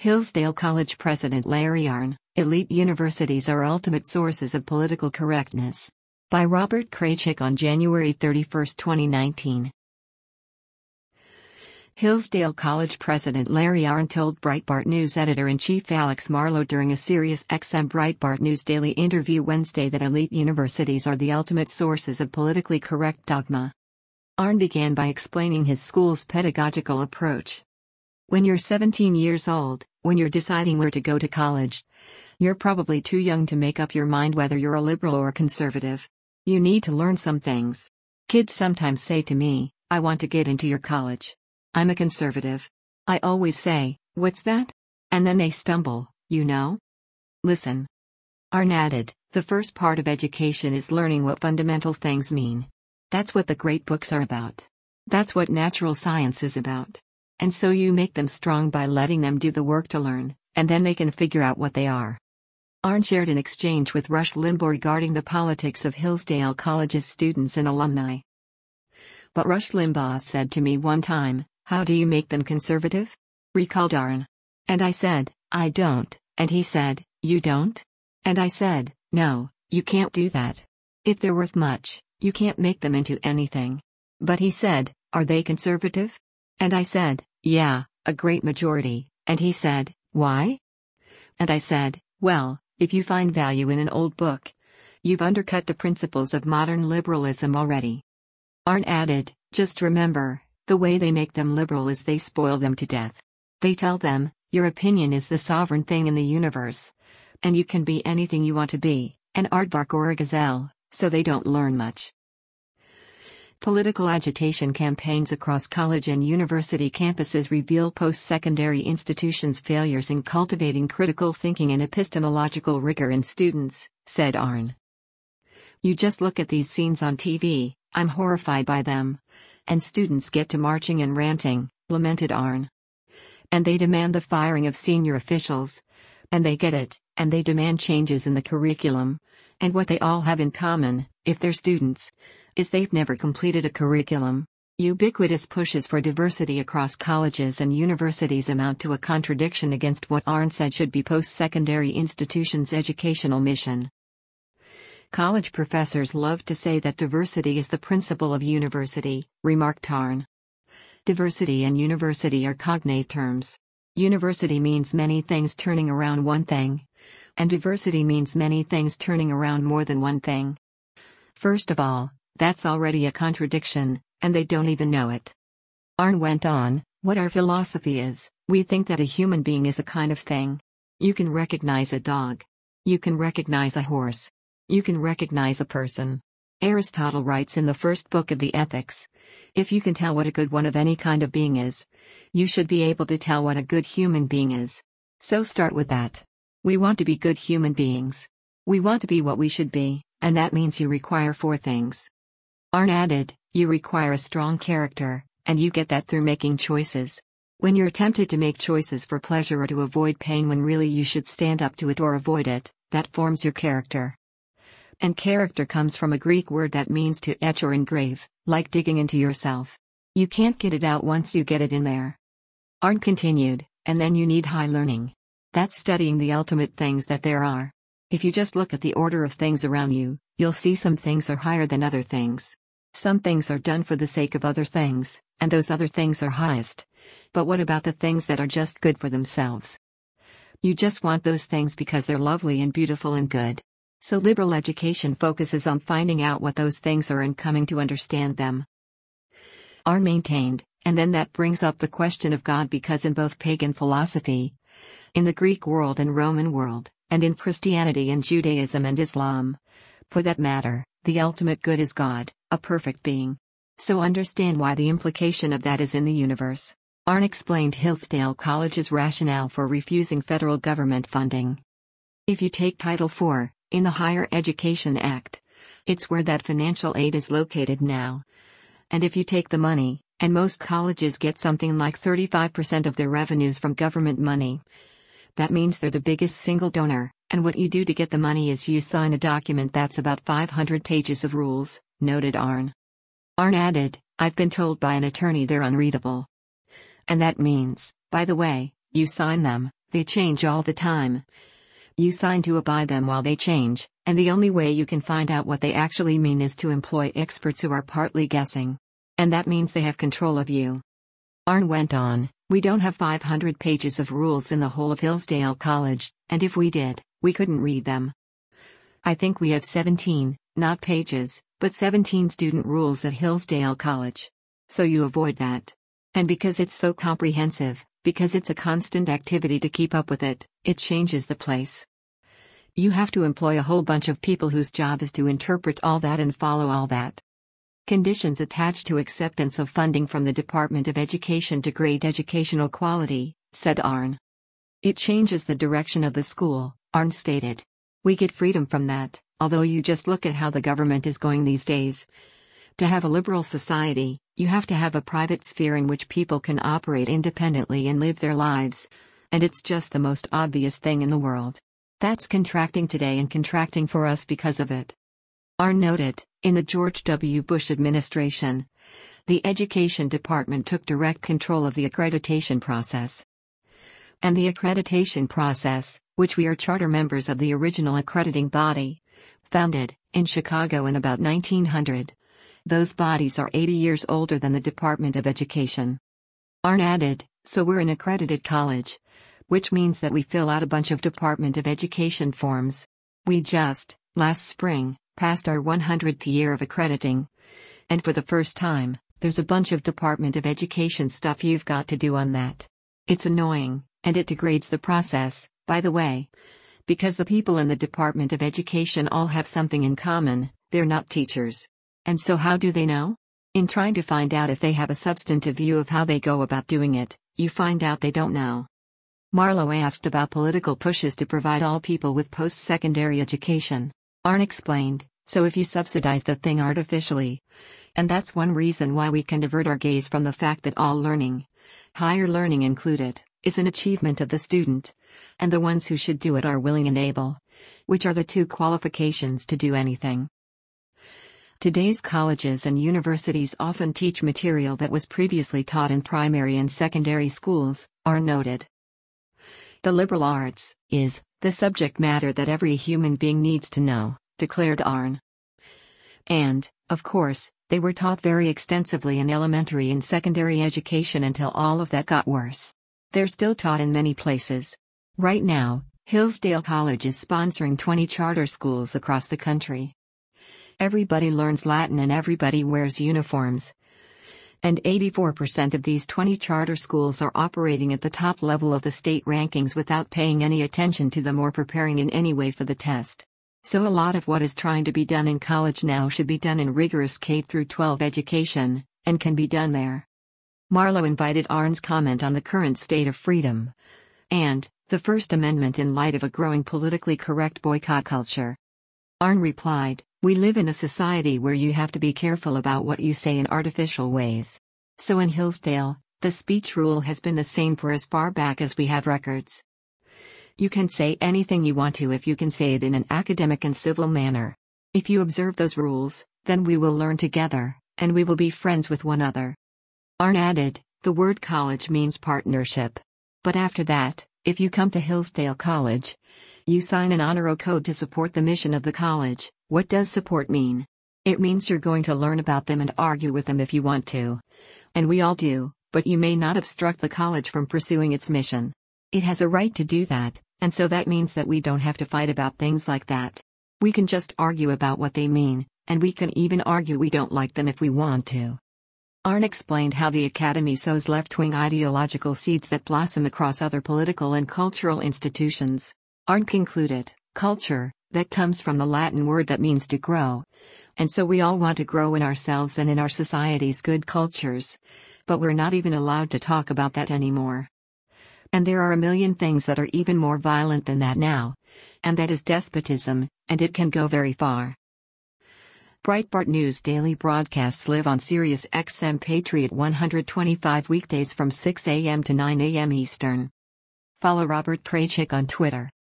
Hillsdale College President Larry Arnn, Elite Universities Are Ultimate Sources of Political Correctness. By Robert Kraychik on January 31, 2019. Hillsdale College President Larry Arnn told Breitbart News editor-in-chief Alex Marlow during a SiriusXM Breitbart News Daily interview Wednesday that elite universities are the ultimate sources of politically correct dogma. Arnn began by explaining his school's pedagogical approach. When you're 17 years old, when you're deciding where to go to college, you're probably too young to make up your mind whether you're a liberal or a conservative. You need to learn some things. Kids sometimes say to me, "I want to get into your college. I'm a conservative." I always say, "What's that?" And then they stumble, you know? Listen. Arnn added, the first part of education is learning what fundamental things mean. That's what the great books are about. That's what natural science is about. And so you make them strong by letting them do the work to learn, and then they can figure out what they are. Arnn shared an exchange with Rush Limbaugh regarding the politics of Hillsdale College's students and alumni. But Rush Limbaugh said to me one time, "How do you make them conservative?" recalled Arnn. And I said, "I don't," and he said, "You don't?" And I said, "No, you can't do that. If they're worth much, you can't make them into anything." But he said, "Are they conservative?" And I said, "Yeah, a great majority," and he said, "Why?" And I said, "Well, if you find value in an old book, you've undercut the principles of modern liberalism already." Arnn added, "Just remember, the way they make them liberal is they spoil them to death. They tell them, your opinion is the sovereign thing in the universe, and you can be anything you want to be, an aardvark or a gazelle, so they don't learn much." Political agitation campaigns across college and university campuses reveal post-secondary institutions' failures in cultivating critical thinking and epistemological rigor in students, said Arnn. "You just look at these scenes on TV, I'm horrified by them. And students get to marching and ranting," lamented Arnn. "And they demand the firing of senior officials. And they get it, and they demand changes in the curriculum. And what they all have in common, if they're students, is they've never completed a curriculum. Ubiquitous pushes for diversity across colleges and universities amount to a contradiction against what Arnn said should be post-secondary institutions' educational mission." "College professors love to say that diversity is the principle of university," remarked Arnn. "Diversity and university are cognate terms. University means many things turning around one thing. And diversity means many things turning around more than one thing. First of all, that's already a contradiction, and they don't even know it." Arnn went on, "What our philosophy is, we think that a human being is a kind of thing. You can recognize a dog. You can recognize a horse. You can recognize a person. Aristotle writes in the first book of the Ethics, if you can tell what a good one of any kind of being is, you should be able to tell what a good human being is. So start with that. We want to be good human beings. We want to be what we should be, and that means you require four things." Arnn added, "You require a strong character, and you get that through making choices. When you're tempted to make choices for pleasure or to avoid pain when really you should stand up to it or avoid it, that forms your character. And character comes from a Greek word that means to etch or engrave, like digging into yourself. You can't get it out once you get it in there." Arnn continued, "And then you need high learning. That's studying the ultimate things that there are. If you just look at the order of things around you, you'll see some things are higher than other things. Some things are done for the sake of other things, and those other things are highest. But what about the things that are just good for themselves? You just want those things because they're lovely and beautiful and good. So liberal education focuses on finding out what those things are and coming to understand them." Arnn maintained, and then that brings up the question of God because in both pagan philosophy, in the Greek world and Roman world, and in Christianity and Judaism and Islam, for that matter, the ultimate good is God, a perfect being. So understand why the implication of that is in the universe. Arnn explained Hillsdale College's rationale for refusing federal government funding. If you take Title IV, in the Higher Education Act, it's where that financial aid is located now. And if you take the money, and most colleges get something like 35% of their revenues from government money, that means they're the biggest single donor, and what you do to get the money is you sign a document that's about 500 pages of rules, noted Arnn. Arnn added, "I've been told by an attorney they're unreadable. And that means, by the way, you sign them, They change all the time. You sign to abide them while they change, and the only way you can find out what they actually mean is to employ experts who are partly guessing. And that means they have control of you. Arnn went on, we don't have 500 pages of rules in the whole of Hillsdale College, and if we did, we couldn't read them. I think we have 17, not pages, but 17 student rules at Hillsdale College. So you avoid that. And because it's so comprehensive, because it's a constant activity to keep up with it, it changes the place. You have to employ a whole bunch of people whose job is to interpret all that and follow all that. Conditions attached to acceptance of funding from the Department of Education degrade educational quality, said Arnn. It changes the direction of the school, Arnn stated. We get freedom from that, although you just look at how the government is going these days. To have a liberal society, you have to have a private sphere in which people can operate independently and live their lives. And it's just the most obvious thing in the world. That's contracting today and contracting for us because of it. Arnn noted, in the George W. Bush administration, the Education Department took direct control of the accreditation process. And the accreditation process, which we are charter members of the original accrediting body, founded in Chicago in about 1900. Those bodies are 80 years older than the Department of Education. Arnn added, so we're an accredited college. Which means that we fill out a bunch of Department of Education forms. We just, last spring, passed our 100th year of accrediting. And for the first time, there's a bunch of Department of Education stuff you've got to do on that. It's annoying, and it degrades the process, by the way. Because the people in the Department of Education all have something in common, they're not teachers. And so how do they know? In trying to find out if they have a substantive view of how they go about doing it, you find out they don't know. Marlowe asked about political pushes to provide all people with post-secondary education. Arnn explained, so if you subsidize the thing artificially. And that's one reason why we can divert our gaze from the fact that all learning, higher learning included, is an achievement of the student. And the ones who should do it are willing and able. Which are the two qualifications to do anything. Today's colleges and universities often teach material that was previously taught in primary and secondary schools, Arnn noted. The liberal arts is the subject matter that every human being needs to know, declared Arnn. And, of course, they were taught very extensively in elementary and secondary education until all of that got worse. They're still taught in many places. Right now, Hillsdale College is sponsoring 20 charter schools across the country. Everybody learns Latin and everybody wears uniforms. And 84% of these 20 charter schools are operating at the top level of the state rankings without paying any attention to them or preparing in any way for the test. So a lot of what is trying to be done in college now should be done in rigorous K-12 education, and can be done there. Marlowe invited Arnn's comment on the current state of freedom and the First Amendment in light of a growing politically correct boycott culture. Arnn replied, we live in a society where you have to be careful about what you say in artificial ways. So in Hillsdale, the speech rule has been the same for as far back as we have records. You can say anything you want to if you can say it in an academic and civil manner. If you observe those rules, then we will learn together, and we will be friends with one another. Arnn added, the word college means partnership. But after that, if you come to Hillsdale College, you sign an honor code to support the mission of the college. What does support mean? It means you're going to learn about them and argue with them if you want to. And we all do, but you may not obstruct the college from pursuing its mission. It has a right to do that, and so that means that we don't have to fight about things like that. We can just argue about what they mean, and we can even argue we don't like them if we want to. Arnn explained how the Academy sows left-wing ideological seeds that blossom across other political and cultural institutions. Arnn concluded, culture, that comes from the Latin word that means to grow. And so we all want to grow in ourselves and in our society's good cultures. But we're not even allowed to talk about that anymore. And there are a million things that are even more violent than that now. And that is despotism, and it can go very far. Breitbart News daily broadcasts live on Sirius XM Patriot 125 weekdays from 6 a.m. to 9 a.m. Eastern. Follow Robert Kraychik on Twitter.